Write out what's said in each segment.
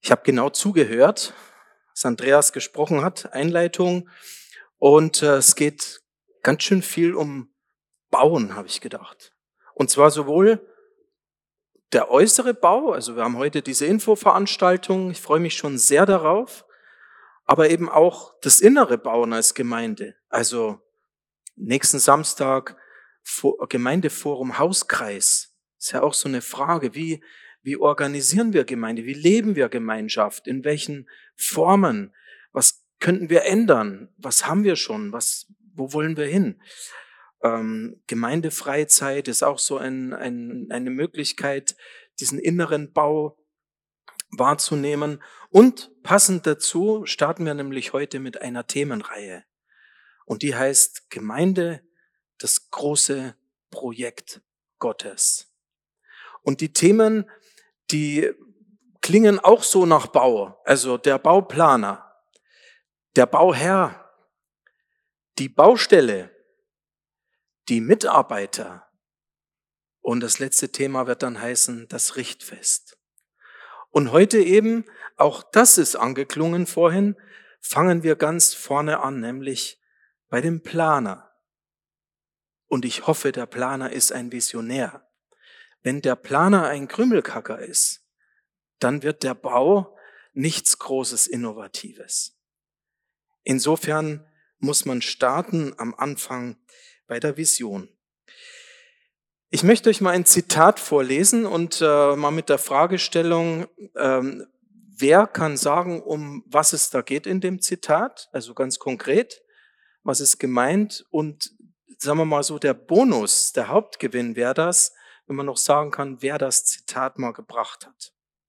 Ich habe genau zugehört, was Andreas gesprochen hat, Einleitung. Und es geht ganz schön viel um Bauen, habe ich gedacht. Und zwar sowohl der äußere Bau, also wir haben heute diese Infoveranstaltung, ich freue mich schon sehr darauf, aber eben auch das innere Bauen als Gemeinde. Also nächsten Samstag Gemeindeforum Hauskreis. Ist ja auch so eine Frage, wie organisieren wir Gemeinde? Wie leben wir Gemeinschaft? In welchen Formen? Was könnten wir ändern? Was haben wir schon? Wo wollen wir hin? Gemeindefreizeit ist auch so eine Möglichkeit, diesen inneren Bau wahrzunehmen. Und passend dazu starten wir nämlich heute mit einer Themenreihe. Und die heißt Gemeinde, das große Projekt Gottes. Und die Themen, die klingen auch so nach Bau. Also der Bauplaner, der Bauherr, die Baustelle, die Mitarbeiter. Und das letzte Thema wird dann heißen, das Richtfest. Und heute eben, auch das ist angeklungen vorhin, fangen wir ganz vorne an, nämlich bei dem Planer. Und ich hoffe, der Planer ist ein Visionär. Wenn der Planer ein Krümelkacker ist, dann wird der Bau nichts Großes, Innovatives. Insofern muss man starten am Anfang bei der Vision. Ich möchte euch mal ein Zitat vorlesen und mal mit der Fragestellung, wer kann sagen, um was es da geht in dem Zitat? Also ganz konkret, was ist gemeint? Und sagen wir mal so, der Bonus, der Hauptgewinn wäre das, wenn man noch sagen kann, wer das Zitat mal gebracht hat.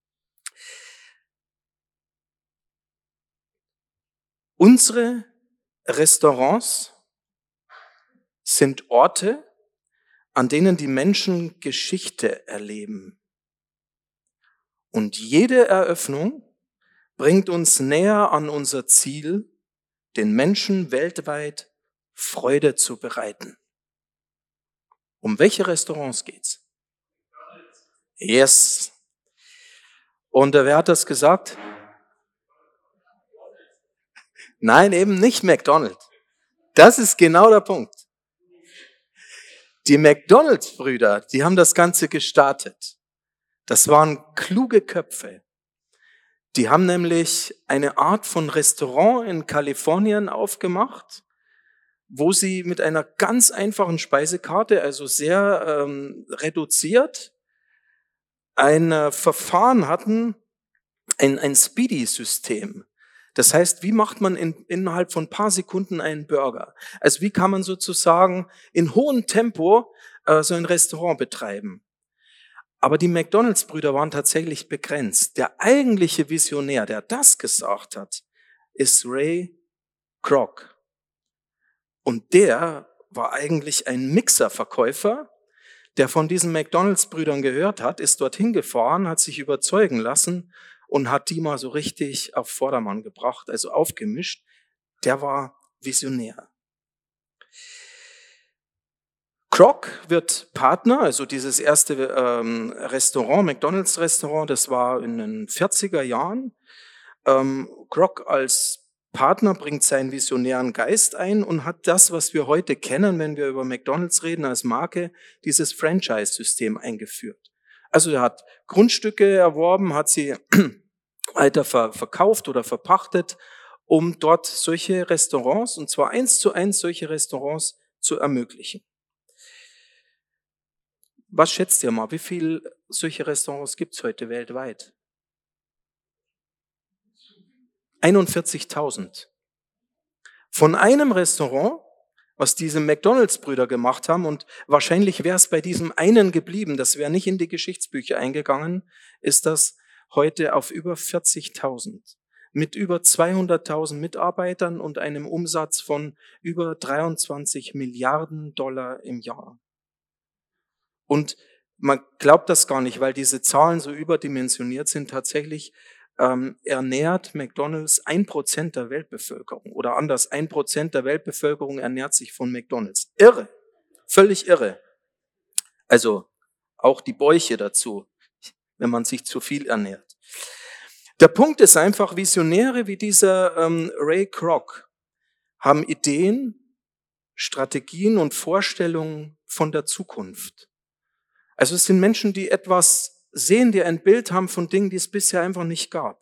Unsere Restaurants sind Orte, an denen die Menschen Geschichte erleben. Und jede Eröffnung bringt uns näher an unser Ziel, den Menschen weltweit Freude zu bereiten. Um welche Restaurants geht's? Yes. Und wer hat das gesagt? Nein, eben nicht McDonald's. Das ist genau der Punkt. Die McDonald's-Brüder, die haben das Ganze gestartet. Das waren kluge Köpfe. Die haben nämlich eine Art von Restaurant in Kalifornien aufgemacht, wo sie mit einer ganz einfachen Speisekarte, also sehr reduziert, ein Verfahren hatten, ein Speedy-System. Das heißt, wie macht man innerhalb von ein paar Sekunden einen Burger? Also wie kann man sozusagen in hohem Tempo so ein Restaurant betreiben? Aber die McDonald's-Brüder waren tatsächlich begrenzt. Der eigentliche Visionär, der das gesagt hat, ist Ray Kroc. Und der war eigentlich ein Mixerverkäufer, der von diesen McDonald's-Brüdern gehört hat, ist dorthin gefahren, hat sich überzeugen lassen und hat die mal so richtig auf Vordermann gebracht, also aufgemischt. Der war Visionär. Kroc wird Partner, also dieses erste Restaurant, McDonald's-Restaurant, das war in den 40er Jahren. Kroc als Partner bringt seinen visionären Geist ein und hat das, was wir heute kennen, wenn wir über McDonald's reden als Marke, dieses Franchise-System eingeführt. Also er hat Grundstücke erworben, hat sie weiter verkauft oder verpachtet, um dort solche Restaurants, und zwar 1:1 solche Restaurants zu ermöglichen. Was schätzt ihr mal, wie viele solche Restaurants gibt es heute weltweit? 41.000. Von einem Restaurant, was diese McDonald's-Brüder gemacht haben, und wahrscheinlich wäre es bei diesem einen geblieben, das wäre nicht in die Geschichtsbücher eingegangen, ist das heute auf über 40.000. Mit über 200.000 Mitarbeitern und einem Umsatz von über 23 Milliarden Dollar im Jahr. Und man glaubt das gar nicht, weil diese Zahlen so überdimensioniert sind. Tatsächlich ernährt McDonald's 1% der Weltbevölkerung. Oder anders, 1% der Weltbevölkerung ernährt sich von McDonald's. Irre, völlig irre. Also auch die Bäuche dazu, wenn man sich zu viel ernährt. Der Punkt ist einfach, Visionäre wie dieser Ray Kroc haben Ideen, Strategien und Vorstellungen von der Zukunft. Also es sind Menschen, die etwas sehen, die ein Bild haben von Dingen, die es bisher einfach nicht gab.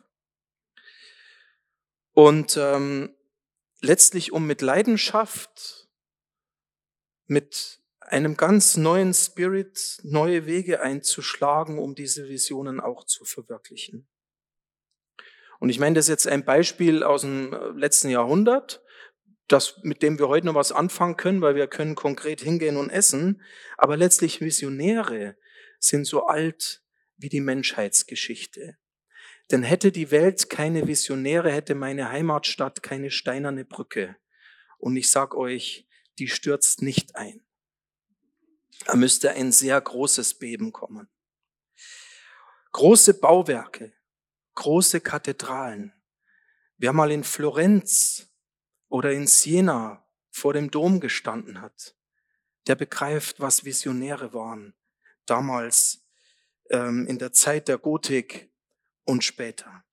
Und letztlich, um mit Leidenschaft, mit einem ganz neuen Spirit neue Wege einzuschlagen, um diese Visionen auch zu verwirklichen. Und ich meine, das ist jetzt ein Beispiel aus dem letzten Jahrhundert, mit dem wir heute noch was anfangen können, weil wir können konkret hingehen und essen. Aber letztlich Visionäre sind so alt wie die Menschheitsgeschichte. Denn hätte die Welt keine Visionäre, hätte meine Heimatstadt keine steinerne Brücke. Und ich sag euch, die stürzt nicht ein. Da müsste ein sehr großes Beben kommen. Große Bauwerke, große Kathedralen. Wer mal in Florenz oder in Siena vor dem Dom gestanden hat, der begreift, was Visionäre waren. Damals in der Zeit der Gotik und später.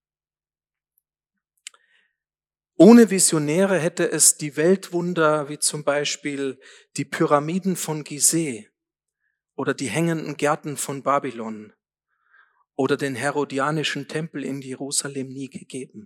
Ohne Visionäre hätte es die Weltwunder wie zum Beispiel die Pyramiden von Gizeh oder die hängenden Gärten von Babylon oder den Herodianischen Tempel in Jerusalem nie gegeben.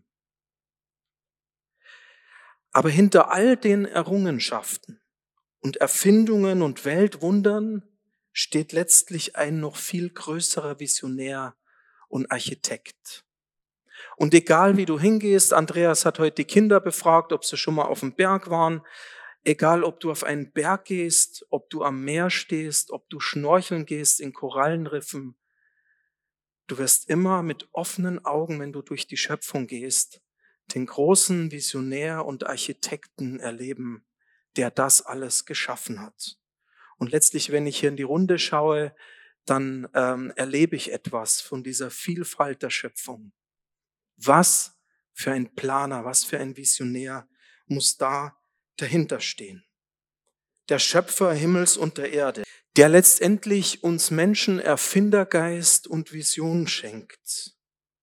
Aber hinter all den Errungenschaften und Erfindungen und Weltwundern steht letztlich ein noch viel größerer Visionär und Architekt. Und egal wie du hingehst, Andreas hat heute die Kinder befragt, ob sie schon mal auf dem Berg waren, egal ob du auf einen Berg gehst, ob du am Meer stehst, ob du schnorcheln gehst in Korallenriffen, du wirst immer mit offenen Augen, wenn du durch die Schöpfung gehst, den großen Visionär und Architekten erleben, der das alles geschaffen hat. Und letztlich, wenn ich hier in die Runde schaue, dann erlebe ich etwas von dieser Vielfalt der Schöpfung. Was für ein Planer, was für ein Visionär muss da dahinter stehen? Der Schöpfer Himmels und der Erde, der letztendlich uns Menschen Erfindergeist und Vision schenkt.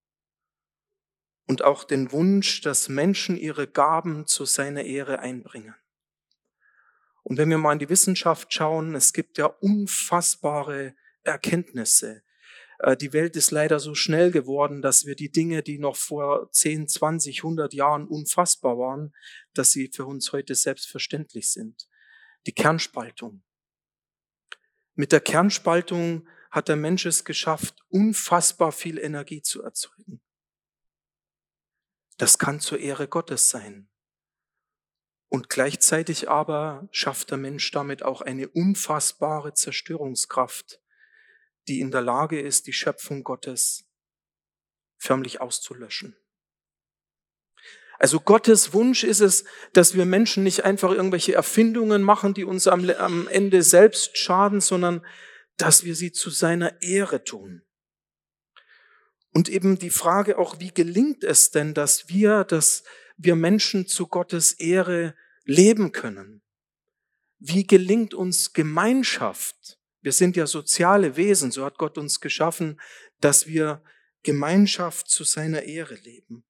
Und auch den Wunsch, dass Menschen ihre Gaben zu seiner Ehre einbringen. Und wenn wir mal in die Wissenschaft schauen, es gibt ja unfassbare Erkenntnisse. Die Welt ist leider so schnell geworden, dass wir die Dinge, die noch vor 10, 20, 100 Jahren unfassbar waren, dass sie für uns heute selbstverständlich sind. Die Kernspaltung. Mit der Kernspaltung hat der Mensch es geschafft, unfassbar viel Energie zu erzeugen. Das kann zur Ehre Gottes sein. Und gleichzeitig aber schafft der Mensch damit auch eine unfassbare Zerstörungskraft, die in der Lage ist, die Schöpfung Gottes förmlich auszulöschen. Also Gottes Wunsch ist es, dass wir Menschen nicht einfach irgendwelche Erfindungen machen, die uns am Ende selbst schaden, sondern dass wir sie zu seiner Ehre tun. Und eben die Frage auch, wie gelingt es denn, dass wir Menschen zu Gottes Ehre leben können? Wie gelingt uns Gemeinschaft? Wir sind ja soziale Wesen, so hat Gott uns geschaffen, dass wir Gemeinschaft zu seiner Ehre leben.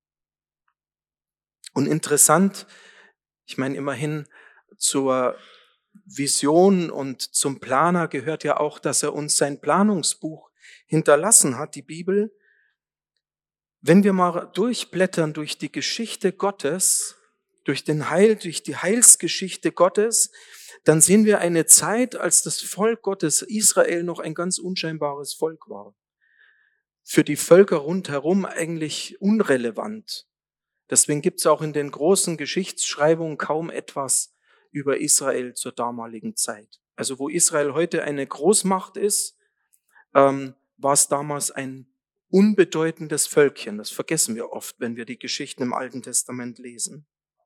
Und interessant, ich meine immerhin zur Vision und zum Planer gehört ja auch, dass er uns sein Planungsbuch hinterlassen hat, die Bibel. Wenn wir mal durchblättern durch die Geschichte Gottes, durch die Heilsgeschichte Gottes, dann sehen wir eine Zeit, als das Volk Gottes, Israel, noch ein ganz unscheinbares Volk war. Für die Völker rundherum eigentlich unrelevant. Deswegen gibt es auch in den großen Geschichtsschreibungen kaum etwas über Israel zur damaligen Zeit. Also wo Israel heute eine Großmacht ist, war es damals ein unbedeutendes Völkchen. Das vergessen wir oft, wenn wir die Geschichten im Alten Testament lesen.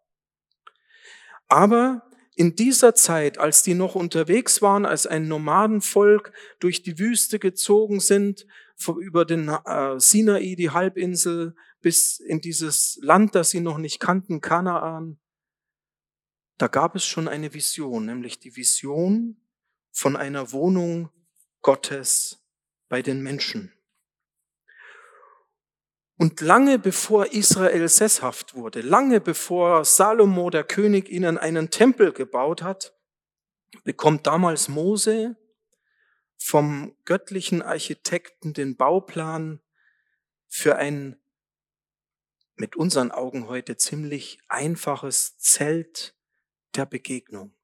Aber in dieser Zeit, als die noch unterwegs waren, als ein Nomadenvolk durch die Wüste gezogen sind, über den Sinai, die Halbinsel, bis in dieses Land, das sie noch nicht kannten, Kanaan, da gab es schon eine Vision, nämlich die Vision von einer Wohnung Gottes bei den Menschen. Und lange bevor Israel sesshaft wurde, lange bevor Salomo, der König, ihnen einen Tempel gebaut hat, bekommt damals Mose vom göttlichen Architekten den Bauplan für ein mit unseren Augen heute ziemlich einfaches Zelt der Begegnung.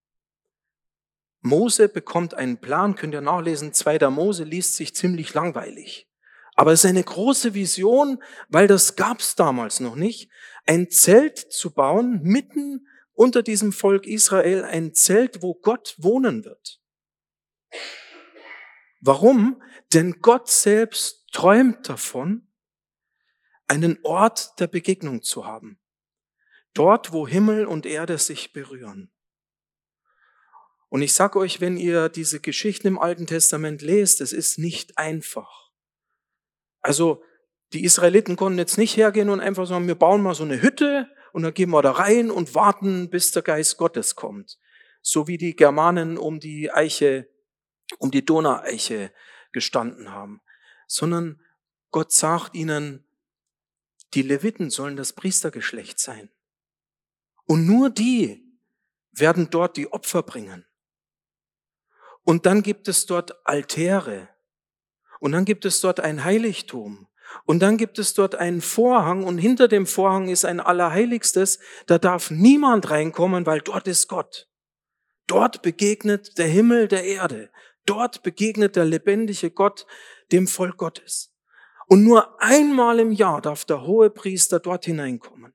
Mose bekommt einen Plan, könnt ihr nachlesen, 2. Mose liest sich ziemlich langweilig. Aber es ist eine große Vision, weil das gab es damals noch nicht, ein Zelt zu bauen, mitten unter diesem Volk Israel, ein Zelt, wo Gott wohnen wird. Warum? Denn Gott selbst träumt davon, einen Ort der Begegnung zu haben. Dort, wo Himmel und Erde sich berühren. Und ich sage euch, wenn ihr diese Geschichten im Alten Testament lest, es ist nicht einfach. Also die Israeliten konnten jetzt nicht hergehen und einfach sagen, wir bauen mal so eine Hütte und dann gehen wir da rein und warten, bis der Geist Gottes kommt. So wie die Germanen um die Donaueiche gestanden haben. Sondern Gott sagt ihnen, die Leviten sollen das Priestergeschlecht sein. Und nur die werden dort die Opfer bringen. Und dann gibt es dort Altäre. Und dann gibt es dort ein Heiligtum. Und dann gibt es dort einen Vorhang. Und hinter dem Vorhang ist ein Allerheiligstes. Da darf niemand reinkommen, weil dort ist Gott. Dort begegnet der Himmel der Erde. Dort begegnet der lebendige Gott dem Volk Gottes. Und nur einmal im Jahr darf der Hohepriester dort hineinkommen.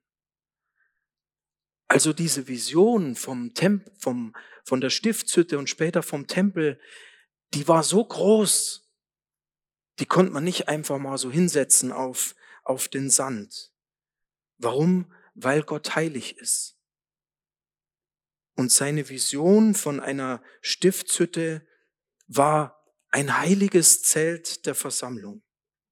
Also diese Vision von der Stiftshütte und später vom Tempel, die war so groß, die konnte man nicht einfach mal so hinsetzen auf den Sand. Warum? Weil Gott heilig ist. Und seine Vision von einer Stiftshütte war ein heiliges Zelt der Versammlung.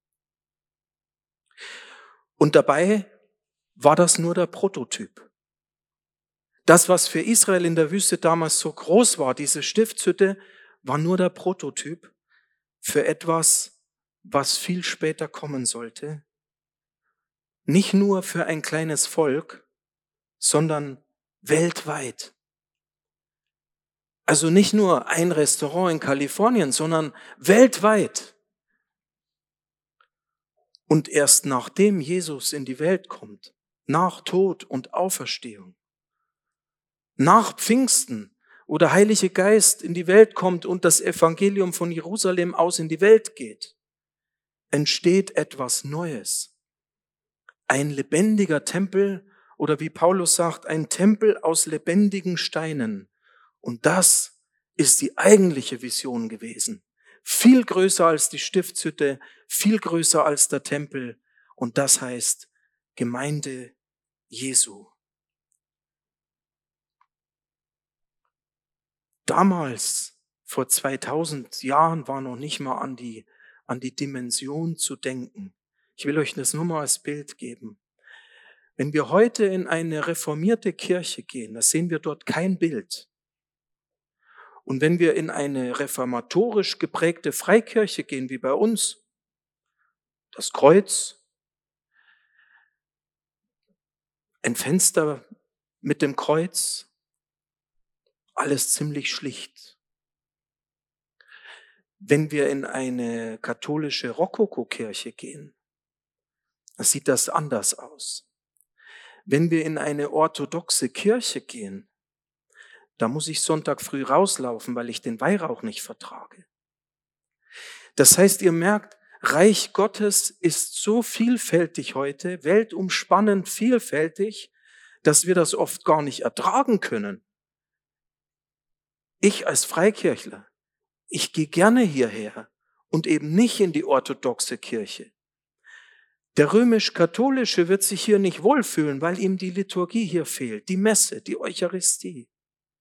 Und dabei war das nur der Prototyp. Das, was für Israel in der Wüste damals so groß war, diese Stiftshütte, war nur der Prototyp für etwas, was viel später kommen sollte. Nicht nur für ein kleines Volk, sondern weltweit. Also nicht nur ein Restaurant in Kalifornien, sondern weltweit. Und erst nachdem Jesus in die Welt kommt, nach Tod und Auferstehung, nach Pfingsten, wo der Heilige Geist in die Welt kommt und das Evangelium von Jerusalem aus in die Welt geht, entsteht etwas Neues. Ein lebendiger Tempel oder wie Paulus sagt, ein Tempel aus lebendigen Steinen. Und das ist die eigentliche Vision gewesen. Viel größer als die Stiftshütte, viel größer als der Tempel. Und das heißt Gemeinde Jesu. Damals, vor 2000 Jahren, war noch nicht mal an die Dimension zu denken. Ich will euch das nur mal als Bild geben. Wenn wir heute in eine reformierte Kirche gehen, da sehen wir dort kein Bild. Und wenn wir in eine reformatorisch geprägte Freikirche gehen, wie bei uns, das Kreuz, ein Fenster mit dem Kreuz, alles ziemlich schlicht. Wenn wir in eine katholische Rokokokirche gehen, dann sieht das anders aus. Wenn wir in eine orthodoxe Kirche gehen, da muss ich Sonntag früh rauslaufen, weil ich den Weihrauch nicht vertrage. Das heißt, ihr merkt, Reich Gottes ist so vielfältig heute, weltumspannend vielfältig, dass wir das oft gar nicht ertragen können. Ich als Freikirchler, ich gehe gerne hierher und eben nicht in die orthodoxe Kirche. Der römisch-katholische wird sich hier nicht wohlfühlen, weil ihm die Liturgie hier fehlt, die Messe, die Eucharistie.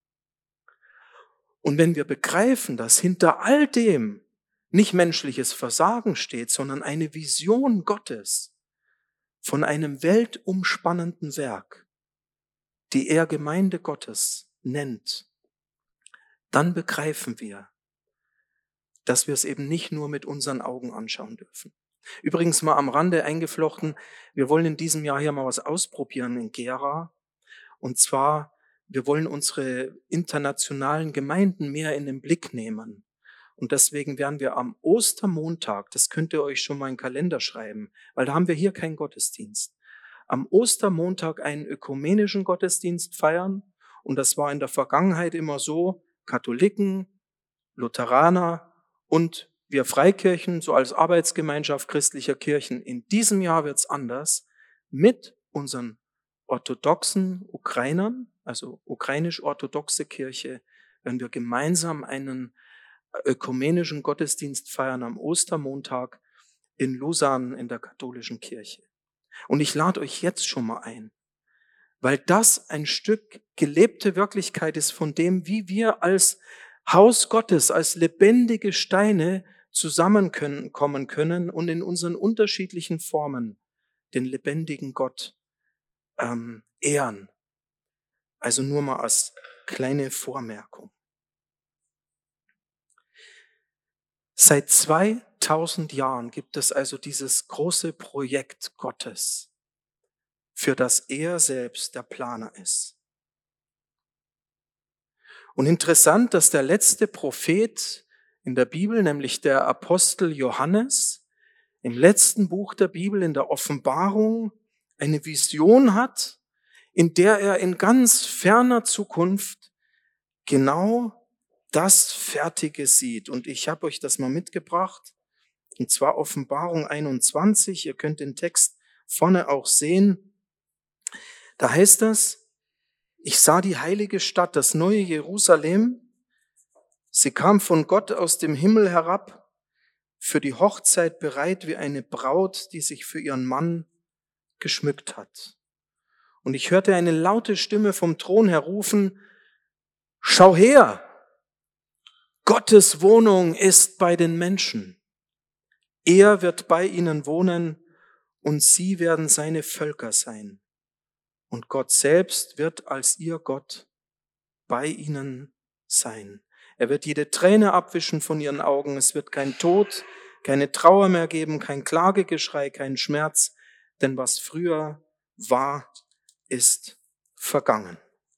Und wenn wir begreifen, dass hinter all dem nicht menschliches Versagen steht, sondern eine Vision Gottes von einem weltumspannenden Werk, die er Gemeinde Gottes nennt, dann begreifen wir, dass wir es eben nicht nur mit unseren Augen anschauen dürfen. Übrigens mal am Rande eingeflochten, wir wollen in diesem Jahr hier mal was ausprobieren in Gera. Und zwar, wir wollen unsere internationalen Gemeinden mehr in den Blick nehmen. Und deswegen werden wir am Ostermontag, das könnt ihr euch schon mal in den Kalender schreiben, weil da haben wir hier keinen Gottesdienst, am Ostermontag einen ökumenischen Gottesdienst feiern. Und das war in der Vergangenheit immer so, Katholiken, Lutheraner und wir Freikirchen, so als Arbeitsgemeinschaft christlicher Kirchen. In diesem Jahr wird's anders mit unseren orthodoxen Ukrainern, also ukrainisch-orthodoxe Kirche, wenn wir gemeinsam einen ökumenischen Gottesdienst feiern am Ostermontag in Lausanne in der katholischen Kirche. Und ich lade euch jetzt schon mal ein, weil das ein Stück gelebte Wirklichkeit ist von dem, wie wir als Haus Gottes, als lebendige Steine zusammenkommen können und in unseren unterschiedlichen Formen den lebendigen Gott ehren. Also nur mal als kleine Vormerkung. Seit 2000 Jahren gibt es also dieses große Projekt Gottes, für das er selbst der Planer ist. Und interessant, dass der letzte Prophet in der Bibel, nämlich der Apostel Johannes, im letzten Buch der Bibel, in der Offenbarung, eine Vision hat, in der er in ganz ferner Zukunft genau das Fertige sieht. Und ich habe euch das mal mitgebracht, und zwar Offenbarung 21. Ihr könnt den Text vorne auch sehen. Da heißt es: Ich sah die heilige Stadt, das neue Jerusalem. Sie kam von Gott aus dem Himmel herab, für die Hochzeit bereit wie eine Braut, die sich für ihren Mann geschmückt hat. Und ich hörte eine laute Stimme vom Thron her rufen: Schau her! Gottes Wohnung ist bei den Menschen. Er wird bei ihnen wohnen und sie werden seine Völker sein. Und Gott selbst wird als ihr Gott bei ihnen sein. Er wird jede Träne abwischen von ihren Augen. Es wird kein Tod, keine Trauer mehr geben, kein Klagegeschrei, kein Schmerz, denn was früher war, ist vergangen.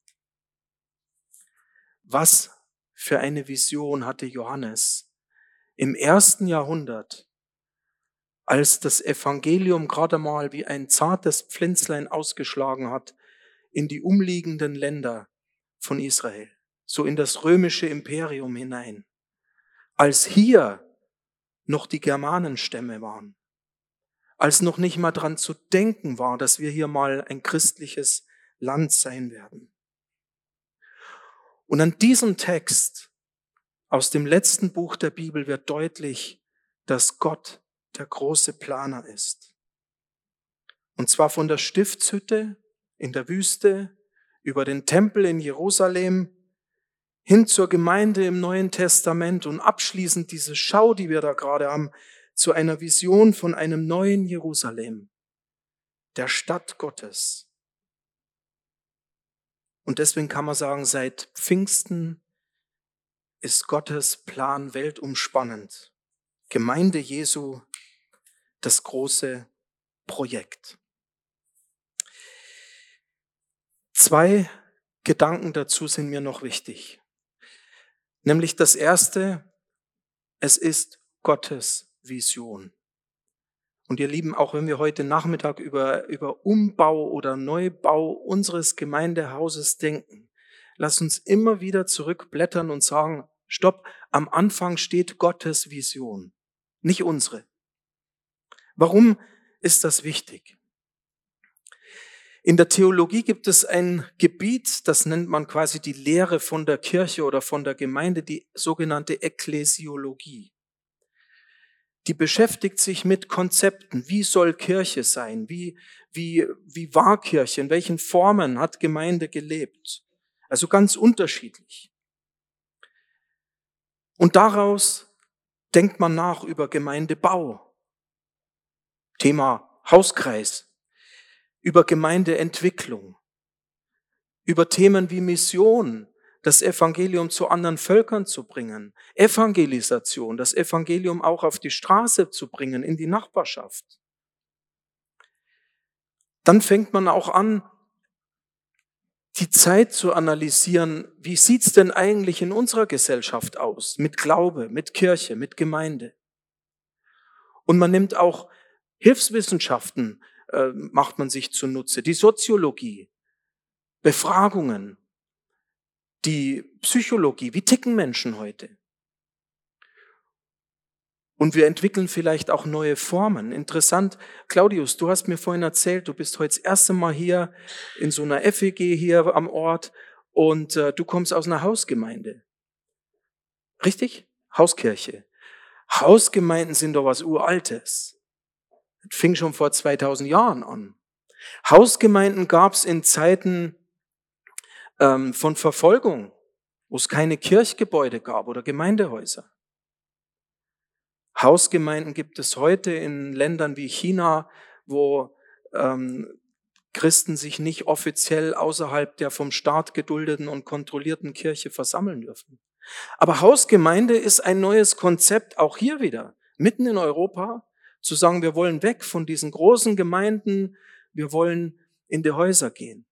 Was für eine Vision hatte Johannes im 1. Jahrhundert, als das Evangelium gerade mal wie ein zartes Pflänzlein ausgeschlagen hat in die umliegenden Länder von Israel, so in das römische Imperium hinein, als hier noch die Germanenstämme waren, als noch nicht mal dran zu denken war, dass wir hier mal ein christliches Land sein werden. Und an diesem Text aus dem letzten Buch der Bibel wird deutlich, dass Gott der große Planer ist. Und zwar von der Stiftshütte in der Wüste über den Tempel in Jerusalem hin zur Gemeinde im Neuen Testament und abschließend diese Schau, die wir da gerade haben, zu einer Vision von einem neuen Jerusalem, der Stadt Gottes. Und deswegen kann man sagen, seit Pfingsten ist Gottes Plan weltumspannend. Gemeinde Jesu, das große Projekt. 2 Gedanken dazu sind mir noch wichtig. Nämlich das erste, es ist Gottes Vision. Und ihr Lieben, auch wenn wir heute Nachmittag über Umbau oder Neubau unseres Gemeindehauses denken, lasst uns immer wieder zurückblättern und sagen, stopp, am Anfang steht Gottes Vision, nicht unsere. Warum ist das wichtig? In der Theologie gibt es ein Gebiet, das nennt man quasi die Lehre von der Kirche oder von der Gemeinde, die sogenannte Ekklesiologie. Die beschäftigt sich mit Konzepten. Wie soll Kirche sein? Wie war Kirche? In welchen Formen hat Gemeinde gelebt? Also ganz unterschiedlich. Und daraus denkt man nach über Gemeindebau, Thema Hauskreis, über Gemeindeentwicklung, über Themen wie Mission. das Evangelium zu anderen Völkern zu bringen. Evangelisation, das Evangelium auch auf die Straße zu bringen, in die Nachbarschaft. Dann fängt man auch an, die Zeit zu analysieren, wie sieht's denn eigentlich in unserer Gesellschaft aus? Mit Glaube, mit Kirche, mit Gemeinde. Und man nimmt auch Hilfswissenschaften, macht man sich zunutze, die Soziologie, Befragungen, die Psychologie, wie ticken Menschen heute? Und wir entwickeln vielleicht auch neue Formen. Interessant, Claudius, du hast mir vorhin erzählt, du bist heute das erste Mal hier in so einer FEG hier am Ort und du kommst aus einer Hausgemeinde. Richtig? Hauskirche. Hausgemeinden sind doch was Uraltes. Das fing schon vor 2000 Jahren an. Hausgemeinden gab es in Zeiten von Verfolgung, wo es keine Kirchgebäude gab oder Gemeindehäuser. Hausgemeinden gibt es heute in Ländern wie China, wo Christen sich nicht offiziell außerhalb der vom Staat geduldeten und kontrollierten Kirche versammeln dürfen. Aber Hausgemeinde ist ein neues Konzept, auch hier wieder, mitten in Europa, zu sagen, wir wollen weg von diesen großen Gemeinden, wir wollen in die Häuser gehen.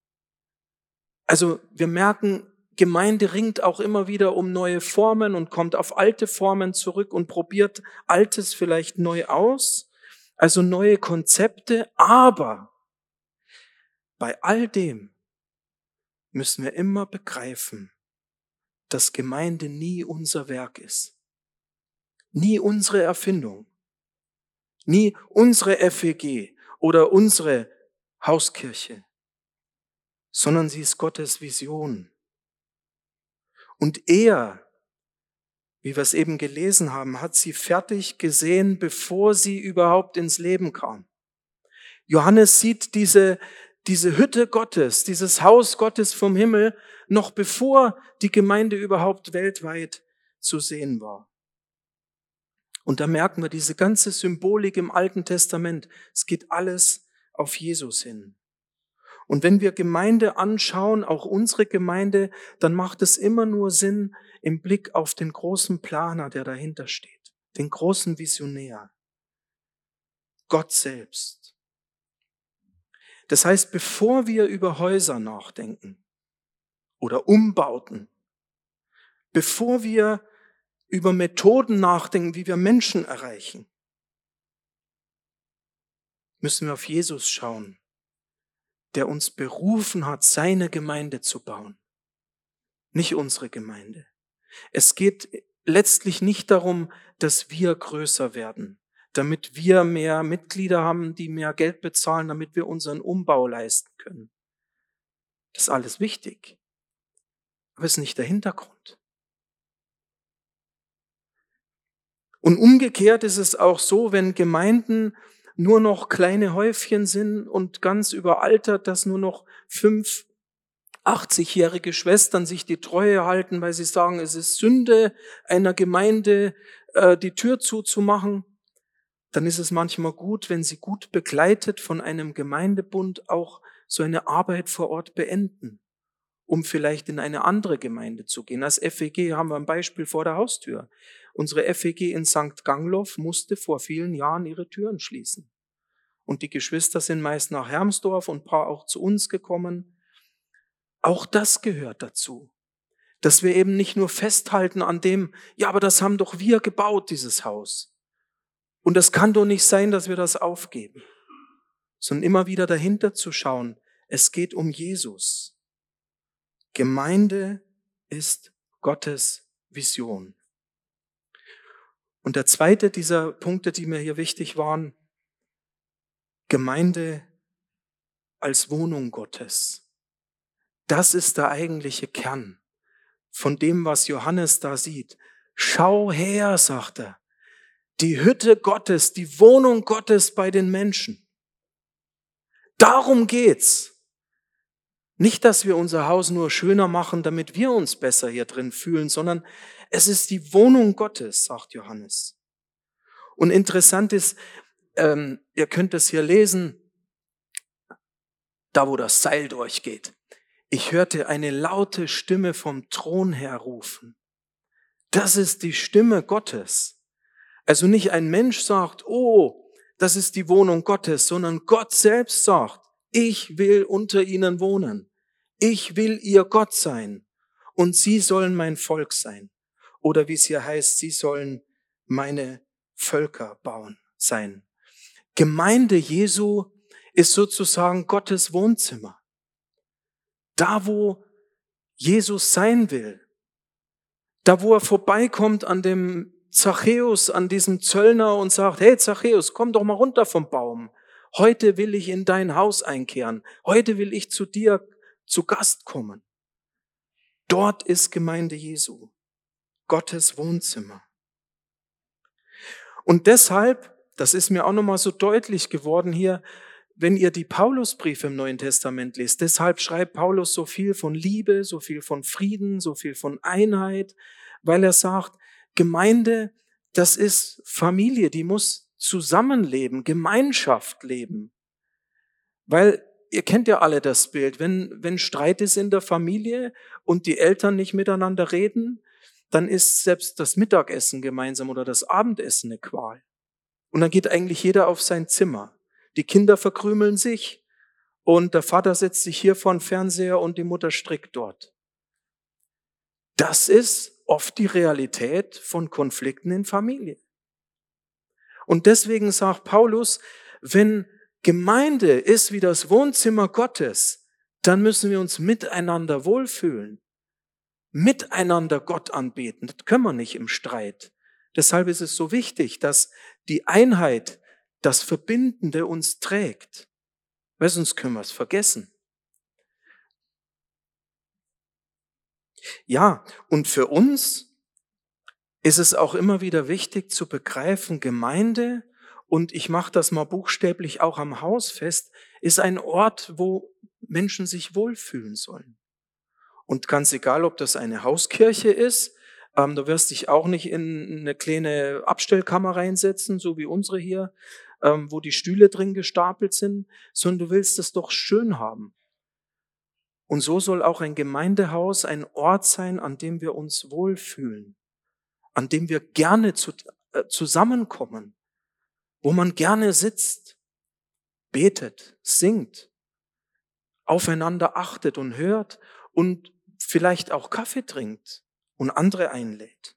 Also wir merken, Gemeinde ringt auch immer wieder um neue Formen und kommt auf alte Formen zurück und probiert Altes vielleicht neu aus, also neue Konzepte, aber bei all dem müssen wir immer begreifen, dass Gemeinde nie unser Werk ist, nie unsere Erfindung, nie unsere FEG oder unsere Hauskirche, sondern sie ist Gottes Vision. Und er, wie wir es eben gelesen haben, hat sie fertig gesehen, bevor sie überhaupt ins Leben kam. Johannes sieht diese Hütte Gottes, dieses Haus Gottes vom Himmel, noch bevor die Gemeinde überhaupt weltweit zu sehen war. Und da merken wir diese ganze Symbolik im Alten Testament. Es geht alles auf Jesus hin. Und wenn wir Gemeinde anschauen, auch unsere Gemeinde, dann macht es immer nur Sinn im Blick auf den großen Planer, der dahinter steht, den großen Visionär, Gott selbst. Das heißt, bevor wir über Häuser nachdenken oder Umbauten, bevor wir über Methoden nachdenken, wie wir Menschen erreichen, müssen wir auf Jesus schauen, der uns berufen hat, seine Gemeinde zu bauen, nicht unsere Gemeinde. Es geht letztlich nicht darum, dass wir größer werden, damit wir mehr Mitglieder haben, die mehr Geld bezahlen, damit wir unseren Umbau leisten können. Das ist alles wichtig, aber es ist nicht der Hintergrund. Und umgekehrt ist es auch so, wenn Gemeinden nur noch kleine Häufchen sind und ganz überaltert, dass nur noch 5 80-jährige Schwestern sich die Treue halten, weil sie sagen, es ist Sünde, einer Gemeinde die Tür zuzumachen, dann ist es manchmal gut, wenn sie gut begleitet von einem Gemeindebund auch so eine Arbeit vor Ort beenden, um vielleicht in eine andere Gemeinde zu gehen. Als FEG haben wir ein Beispiel vor der Haustür. Unsere FEG in St. Gangloff musste vor vielen Jahren ihre Türen schließen. Und die Geschwister sind meist nach Hermsdorf und ein paar auch zu uns gekommen. Auch das gehört dazu, dass wir eben nicht nur festhalten an dem, ja, aber das haben doch wir gebaut, dieses Haus. Und das kann doch nicht sein, dass wir das aufgeben, sondern immer wieder dahinter zu schauen, es geht um Jesus. Gemeinde ist Gottes Vision. Und der zweite dieser Punkte, die mir hier wichtig waren, Gemeinde als Wohnung Gottes. Das ist der eigentliche Kern von dem, was Johannes da sieht. Schau her, sagt er, die Hütte Gottes, die Wohnung Gottes bei den Menschen. Darum geht's. Nicht, dass wir unser Haus nur schöner machen, damit wir uns besser hier drin fühlen, sondern es ist die Wohnung Gottes, sagt Johannes. Und interessant ist, ihr könnt es hier lesen, da wo das Seil durchgeht. Ich hörte eine laute Stimme vom Thron her rufen. Das ist die Stimme Gottes. Also nicht ein Mensch sagt, oh, das ist die Wohnung Gottes, sondern Gott selbst sagt, ich will unter ihnen wohnen. Ich will ihr Gott sein und sie sollen mein Volk sein. Oder wie es hier heißt, sie sollen meine Völker bauen sein. Gemeinde Jesu ist sozusagen Gottes Wohnzimmer. Da, wo Jesus sein will. Da, wo er vorbeikommt an dem Zachäus, an diesem Zöllner und sagt, hey Zachäus, komm doch mal runter vom Baum. Heute will ich in dein Haus einkehren. Heute will ich zu dir zu Gast kommen. Dort ist Gemeinde Jesu, Gottes Wohnzimmer. Und deshalb, das ist mir auch nochmal so deutlich geworden hier, wenn ihr die Paulusbriefe im Neuen Testament lest, deshalb schreibt Paulus so viel von Liebe, so viel von Frieden, so viel von Einheit, weil er sagt, Gemeinde, das ist Familie, die muss zusammenleben, Gemeinschaft leben. Weil ihr kennt ja alle das Bild, wenn Streit ist in der Familie und die Eltern nicht miteinander reden, dann ist selbst das Mittagessen gemeinsam oder das Abendessen eine Qual. Und dann geht eigentlich jeder auf sein Zimmer. Die Kinder verkrümeln sich und der Vater setzt sich hier vor den Fernseher und die Mutter strickt dort. Das ist oft die Realität von Konflikten in Familie. Und deswegen sagt Paulus, wenn Gemeinde ist wie das Wohnzimmer Gottes, dann müssen wir uns miteinander wohlfühlen, miteinander Gott anbeten. Das können wir nicht im Streit. Deshalb ist es so wichtig, dass die Einheit, das Verbindende uns trägt. Weil sonst können wir es vergessen. Ja, und für uns ist es auch immer wieder wichtig zu begreifen, Gemeinde, und ich mache das mal buchstäblich auch am Haus fest, ist ein Ort, wo Menschen sich wohlfühlen sollen. Und ganz egal, ob das eine Hauskirche ist, du wirst dich auch nicht in eine kleine Abstellkammer reinsetzen, so wie unsere hier, wo die Stühle drin gestapelt sind, sondern du willst es doch schön haben. Und so soll auch ein Gemeindehaus ein Ort sein, an dem wir uns wohlfühlen, an dem wir gerne zusammenkommen, wo man gerne sitzt, betet, singt, aufeinander achtet und hört und vielleicht auch Kaffee trinkt und andere einlädt.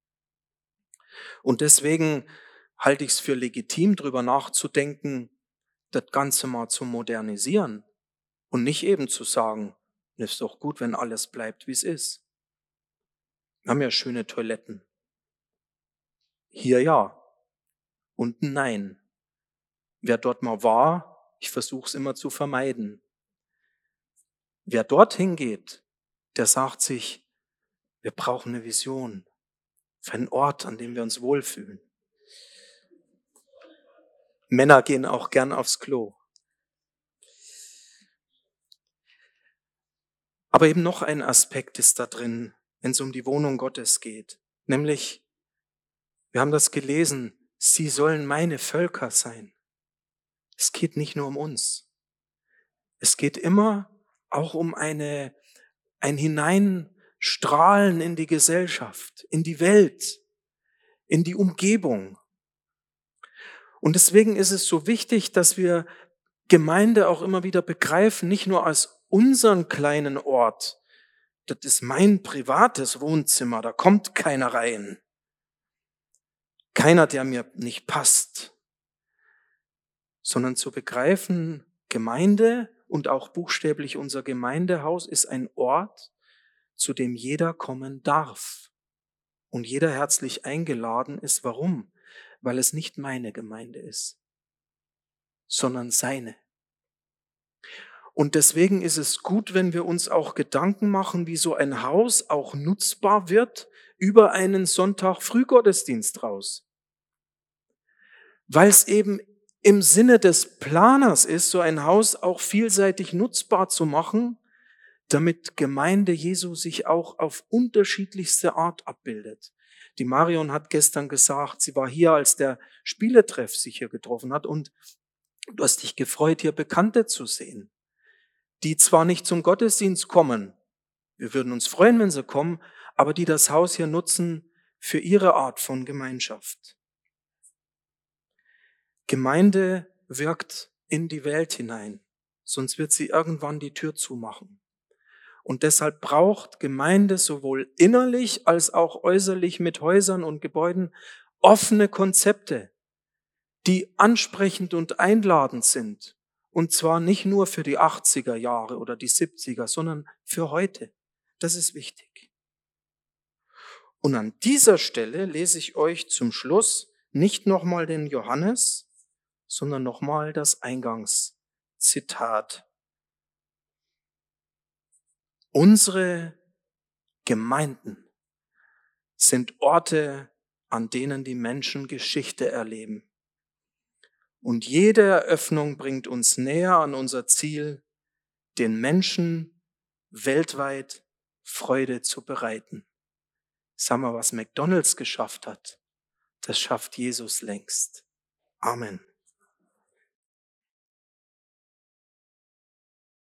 Und deswegen halte ich es für legitim, darüber nachzudenken, das Ganze mal zu modernisieren und nicht eben zu sagen, es ist doch gut, wenn alles bleibt, wie es ist. Wir haben ja schöne Toiletten. Hier ja, unten nein. Wer dort mal war, ich versuche es immer zu vermeiden. Wer dorthin geht, der sagt sich, wir brauchen eine Vision für einen Ort, an dem wir uns wohlfühlen. Männer gehen auch gern aufs Klo. Aber eben noch ein Aspekt ist da drin, wenn es um die Wohnung Gottes geht. Nämlich, wir haben das gelesen, sie sollen meine Völker sein. Es geht nicht nur um uns. Es geht immer auch um ein Hineinstrahlen in die Gesellschaft, in die Welt, in die Umgebung. Und deswegen ist es so wichtig, dass wir Gemeinde auch immer wieder begreifen, nicht nur als unseren kleinen Ort. Das ist mein privates Wohnzimmer, da kommt keiner rein. Keiner, der mir nicht passt. Sondern zu begreifen, Gemeinde und auch buchstäblich unser Gemeindehaus ist ein Ort, zu dem jeder kommen darf. Und jeder herzlich eingeladen ist. Warum? Weil es nicht meine Gemeinde ist, sondern seine. Und deswegen ist es gut, wenn wir uns auch Gedanken machen, wie so ein Haus auch nutzbar wird über einen Sonntag-Frühgottesdienst raus. Weil es eben im Sinne des Planers ist, so ein Haus auch vielseitig nutzbar zu machen, damit Gemeinde Jesu sich auch auf unterschiedlichste Art abbildet. Die Marion hat gestern gesagt, sie war hier, als der Spieletreff sich hier getroffen hat und du hast dich gefreut, hier Bekannte zu sehen. die zwar nicht zum Gottesdienst kommen, wir würden uns freuen, wenn sie kommen, aber die das Haus hier nutzen für ihre Art von Gemeinschaft. Gemeinde wirkt in die Welt hinein, sonst wird sie irgendwann die Tür zumachen. Und deshalb braucht Gemeinde sowohl innerlich als auch äußerlich mit Häusern und Gebäuden offene Konzepte, die ansprechend und einladend sind. Und zwar nicht nur für die 80er Jahre oder die 70er, sondern für heute. Das ist wichtig. Und an dieser Stelle lese ich euch zum Schluss nicht nochmal den Johannes, sondern nochmal das Eingangszitat. Unsere Gemeinden sind Orte, an denen die Menschen Geschichte erleben. Und jede Eröffnung bringt uns näher an unser Ziel, den Menschen weltweit Freude zu bereiten. Sag mal, was McDonald's geschafft hat, das schafft Jesus längst. Amen.